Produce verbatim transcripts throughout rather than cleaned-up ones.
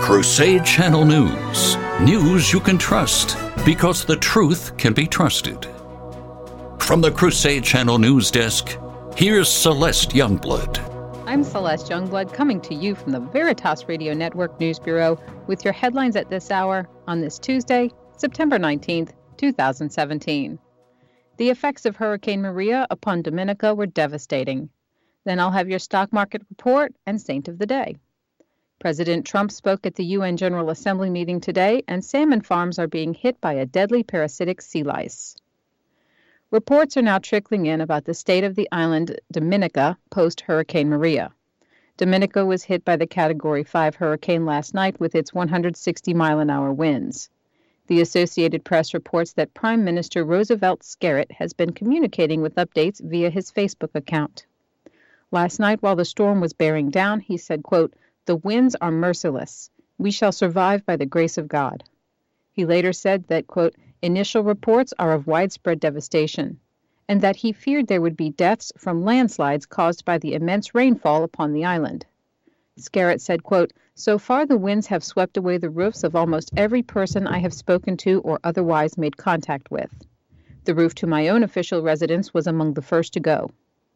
Crusade Channel News. News you can trust because the truth can be trusted. From the Crusade Channel News Desk, here's Celeste Youngblood. I'm Celeste Youngblood coming to you from the Veritas Radio Network News Bureau with your headlines at this hour on this Tuesday, September nineteenth, twenty seventeen. The effects of Hurricane Maria upon Dominica were devastating. Then I'll have your stock market report and saint of the day. President Trump spoke at the U N General Assembly meeting today, and salmon farms are being hit by a deadly parasitic sea lice. Reports are now trickling in about the state of the island Dominica post-Hurricane Maria. Dominica was hit by the Category five hurricane last night with its one hundred sixty mile an hour winds. The Associated Press reports that Prime Minister Roosevelt Skerritt has been communicating with updates via his Facebook account. Last night, while the storm was bearing down, he said, quote, "The winds are merciless. We shall survive by the grace of God." He later said that, quote, "Initial reports are of widespread devastation," and that he feared there would be deaths from landslides caused by the immense rainfall upon the island. Skerritt said, quote, "So far the winds have swept away the roofs of almost every person I have spoken to or otherwise made contact with. The roof to my own official residence was among the first to go."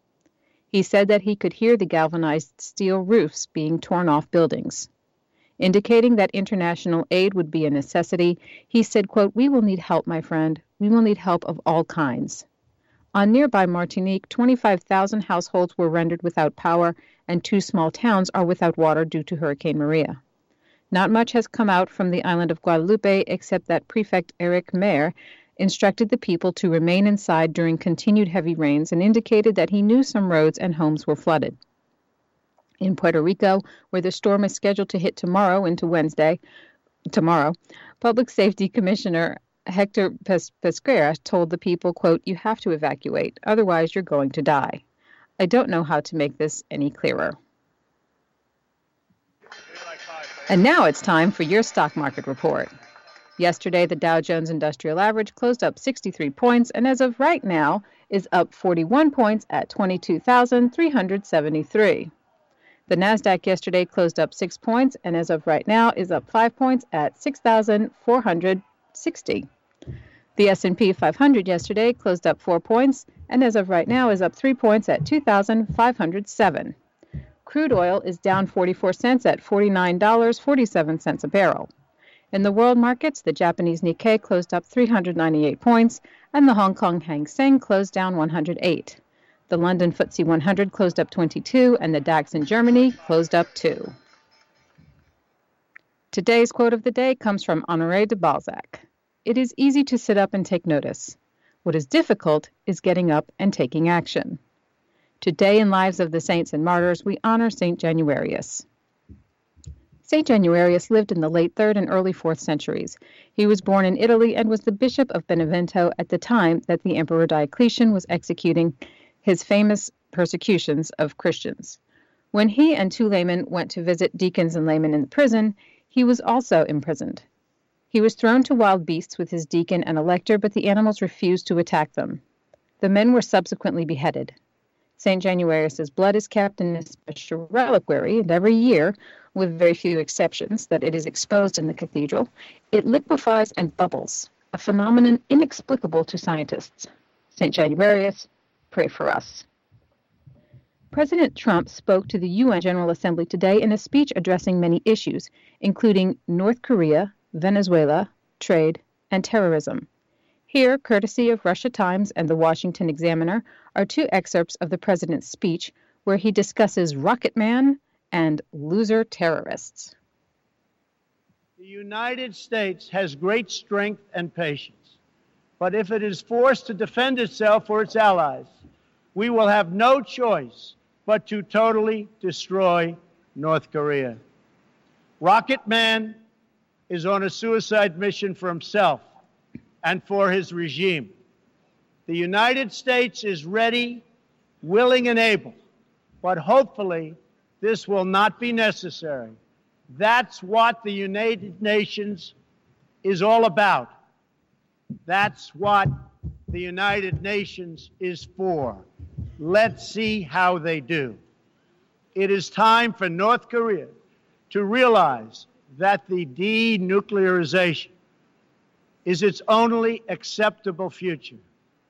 He said that he could hear the galvanized steel roofs being torn off buildings. Indicating that international aid would be a necessity, he said, quote, "We will need help, my friend. We will need help of all kinds." On nearby Martinique, twenty-five thousand households were rendered without power, and two small towns are without water due to Hurricane Maria. Not much has come out from the island of Guadeloupe except that Prefect Eric Mayer instructed the people to remain inside during continued heavy rains and indicated that he knew some roads and homes were flooded. In Puerto Rico, where the storm is scheduled to hit tomorrow into Wednesday, tomorrow, Public Safety Commissioner Hector Pesquera told the people, quote, "You have to evacuate, otherwise you're going to die." I don't know how to make this any clearer. And now it's time for your stock market report. Yesterday, the Dow Jones Industrial Average closed up sixty-three points and as of right now is up forty-one points at twenty-two thousand three hundred seventy-three. The Nasdaq yesterday closed up six points and as of right now is up five points at six thousand four hundred sixty. The S and P five hundred yesterday closed up four points and as of right now is up three points at two thousand five hundred seven. Crude oil is down forty-four cents at forty-nine dollars and forty-seven cents a barrel. In the world markets, the Japanese Nikkei closed up three hundred ninety-eight points, and the Hong Kong Hang Seng closed down one hundred eight. The London F T S E one hundred closed up twenty-two, and the DAX in Germany closed up two. Today's quote of the day comes from Honoré de Balzac. "It is easy to sit up and take notice. What is difficult is getting up and taking action." Today in Lives of the Saints and Martyrs, we honor Saint Januarius. Saint Januarius lived in the late third and early fourth centuries. He was born in Italy and was the bishop of Benevento at the time that the Emperor Diocletian was executing his famous persecutions of Christians. When he and two laymen went to visit deacons and laymen in the prison, he was also imprisoned. He was thrown to wild beasts with his deacon and a lector, but the animals refused to attack them. The men were subsequently beheaded. Saint Januarius's blood is kept in a special reliquary, and every year, with very few exceptions, that it is exposed in the cathedral, it liquefies and bubbles, a phenomenon inexplicable to scientists. Saint Januarius, pray for us. President Trump spoke to the U N General Assembly today in a speech addressing many issues, including North Korea, Venezuela, trade, and terrorism. Here, courtesy of Russia Times and the Washington Examiner, are two excerpts of the president's speech where he discusses Rocket Man and loser terrorists. The United States has great strength and patience, but if it is forced to defend itself or its allies, we will have no choice but to totally destroy North Korea. Rocket Man is on a suicide mission for himself and for his regime. The United States is ready, willing, and able, but hopefully this will not be necessary. That's what the United Nations is all about. That's what the United Nations is for. Let's see how they do. It is time for North Korea to realize that the denuclearization is its only acceptable future.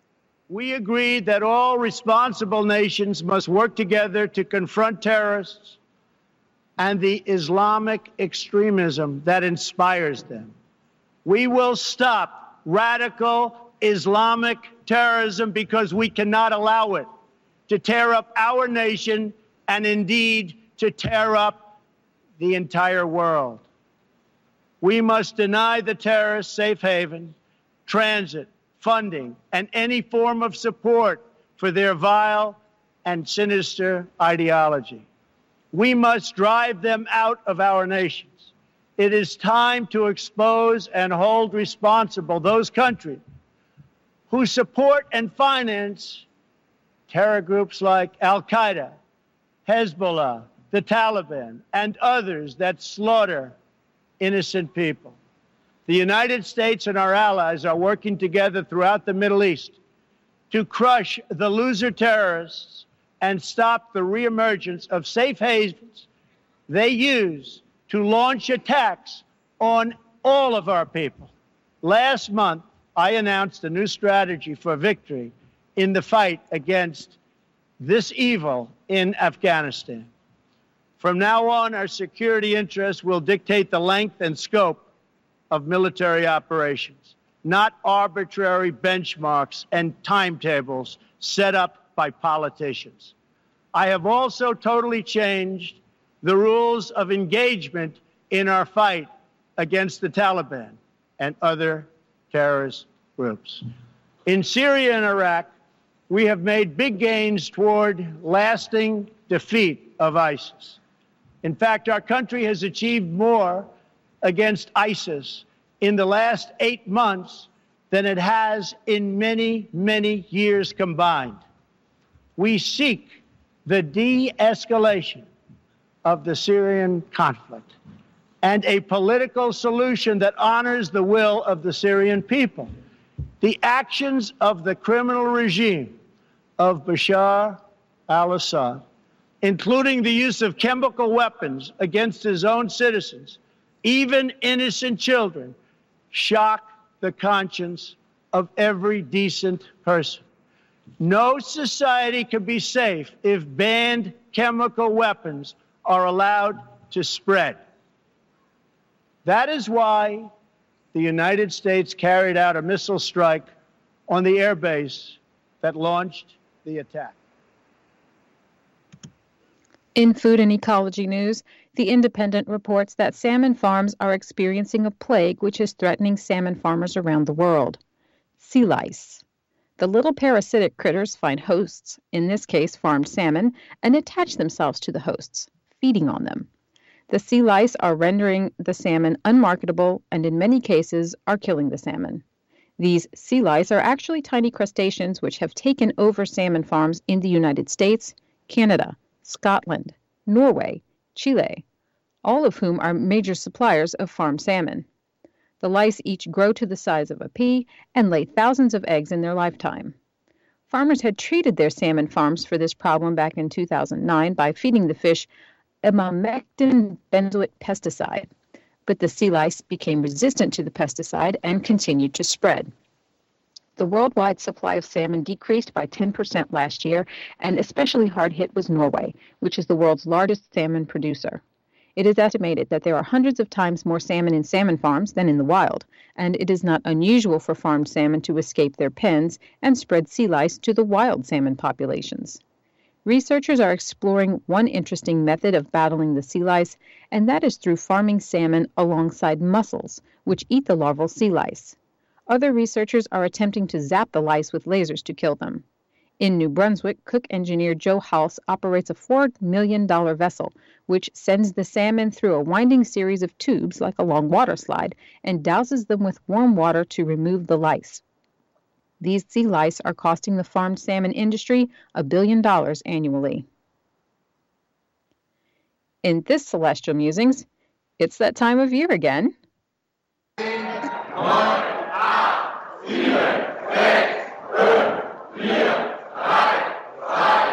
We agreed that all responsible nations must work together to confront terrorists and the Islamic extremism that inspires them. We will stop radical Islamic terrorism because we cannot allow it to tear up our nation and indeed to tear up the entire world. We must deny the terrorists safe haven, transit, funding, and any form of support for their vile and sinister ideology. We must drive them out of our nations. It is time to expose and hold responsible those countries who support and finance terror groups like Al-Qaeda, Hezbollah, the Taliban, and others that slaughter innocent people. The United States and our allies are working together throughout the Middle East to crush the loser terrorists and stop the reemergence of safe havens they use to launch attacks on all of our people. Last month, I announced a new strategy for victory in the fight against this evil in Afghanistan. From now on, our security interests will dictate the length and scope of military operations, not arbitrary benchmarks and timetables set up by politicians. I have also totally changed the rules of engagement in our fight against the Taliban and other terrorist groups. In Syria and Iraq, we have made big gains toward lasting defeat of ISIS. In fact, our country has achieved more against ISIS in the last eight months than it has in many, many years combined. We seek the de-escalation of the Syrian conflict and a political solution that honors the will of the Syrian people. The actions of the criminal regime of Bashar al-Assad, including the use of chemical weapons against his own citizens, even innocent children, shock the conscience of every decent person. No society can be safe if banned chemical weapons are allowed to spread. That is why the United States carried out a missile strike on the airbase that launched the attack. In food and ecology news, The Independent reports that salmon farms are experiencing a plague which is threatening salmon farmers around the world. Sea lice. The little parasitic critters find hosts, in this case farmed salmon, and attach themselves to the hosts, feeding on them. The sea lice are rendering the salmon unmarketable and in many cases are killing the salmon. These sea lice are actually tiny crustaceans which have taken over salmon farms in the United States, Canada, Scotland, Norway, Chile, all of whom are major suppliers of farmed salmon. The lice each grow to the size of a pea and lay thousands of eggs in their lifetime. Farmers had treated their salmon farms for this problem back in two thousand nine by feeding the fish emamectin benzoate pesticide, but the sea lice became resistant to the pesticide and continued to spread. The worldwide supply of salmon decreased by ten percent last year, and especially hard hit was Norway, which is the world's largest salmon producer. It is estimated that there are hundreds of times more salmon in salmon farms than in the wild, and it is not unusual for farmed salmon to escape their pens and spread sea lice to the wild salmon populations. Researchers are exploring one interesting method of battling the sea lice, and that is through farming salmon alongside mussels, which eat the larval sea lice. Other researchers are attempting to zap the lice with lasers to kill them. In New Brunswick, cook engineer Joe House operates a four million dollars vessel, which sends the salmon through a winding series of tubes like a long water slide and douses them with warm water to remove the lice. These sea lice are costing the farmed salmon industry a billion dollars annually. In this Celestial Musings, it's that time of year again.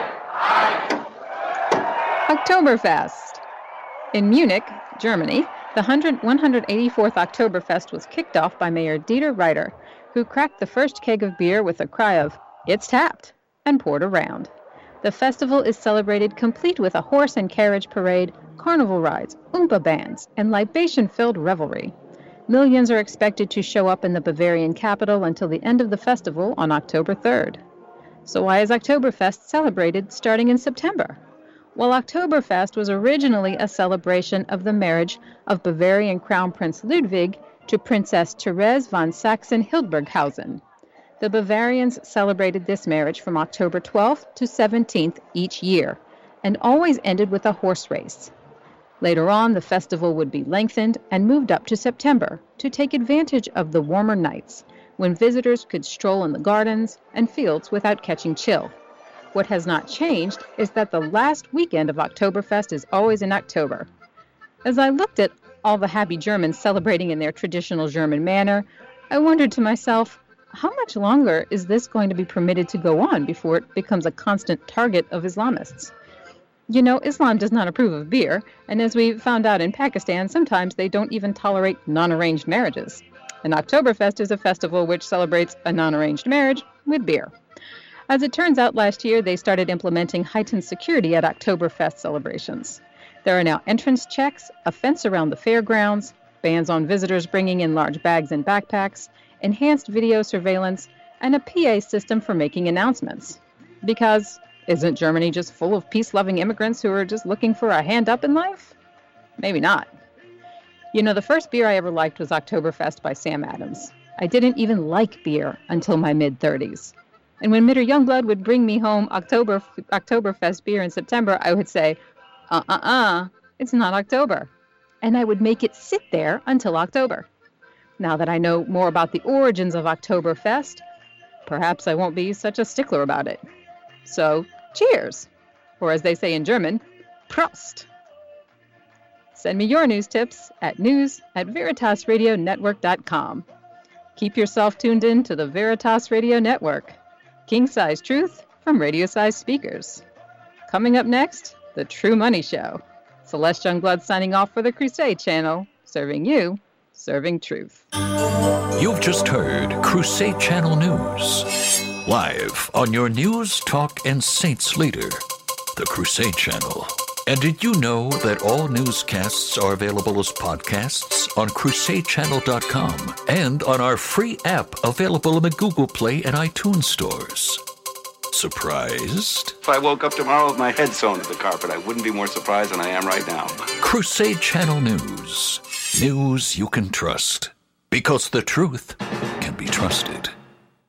Oktoberfest. In Munich, Germany, The one hundred eighty-fourth Oktoberfest was kicked off by Mayor Dieter Reiter, who cracked the first keg of beer with a cry of, "It's tapped," and poured around. The festival is celebrated complete with a horse and carriage parade, carnival rides, Oompa bands, and libation-filled revelry. Millions are expected to show up in the Bavarian capital until the end of the festival on October third. So why is Oktoberfest celebrated starting in September? Well, Oktoberfest was originally a celebration of the marriage of Bavarian Crown Prince Ludwig to Princess Therese von Sachsen-Hildburghausen. The Bavarians celebrated this marriage from October twelfth to seventeenth each year, and always ended with a horse race. Later on, the festival would be lengthened and moved up to September to take advantage of the warmer nights, when visitors could stroll in the gardens and fields without catching chill. What has not changed is that the last weekend of Oktoberfest is always in October. As I looked at all the happy Germans celebrating in their traditional German manner, I wondered to myself, how much longer is this going to be permitted to go on before it becomes a constant target of Islamists? You know, Islam does not approve of beer, and as we found out in Pakistan, sometimes they don't even tolerate non-arranged marriages. And Oktoberfest is a festival which celebrates a non-arranged marriage with beer. As it turns out, last year they started implementing heightened security at Oktoberfest celebrations. There are now entrance checks, a fence around the fairgrounds, bans on visitors bringing in large bags and backpacks, enhanced video surveillance, and a P A system for making announcements. Because isn't Germany just full of peace-loving immigrants who are just looking for a hand up in life? Maybe not. You know, the first beer I ever liked was Oktoberfest by Sam Adams. I didn't even like beer until my mid-thirties. And when Mitter Youngblood would bring me home October Oktoberfest beer in September, I would say, uh-uh-uh, it's not October. And I would make it sit there until October. Now that I know more about the origins of Oktoberfest, perhaps I won't be such a stickler about it. So, cheers! Or as they say in German, Prost! Send me your news tips at news at veritas radio network dot com. Keep yourself tuned in to the Veritas Radio Network. King-size truth from radio-sized speakers. Coming up next, The True Money Show. Celeste Youngblood signing off for the Crusade Channel, serving you, serving truth. You've just heard Crusade Channel News. Live on your news, talk, and saints leader, the Crusade Channel. And did you know that all newscasts are available as podcasts on crusade channel dot com and on our free app available in the Google Play and iTunes stores? Surprised? If I woke up tomorrow with my head sewn to the carpet, I wouldn't be more surprised than I am right now. Crusade Channel News. News you can trust. Because the truth can be trusted.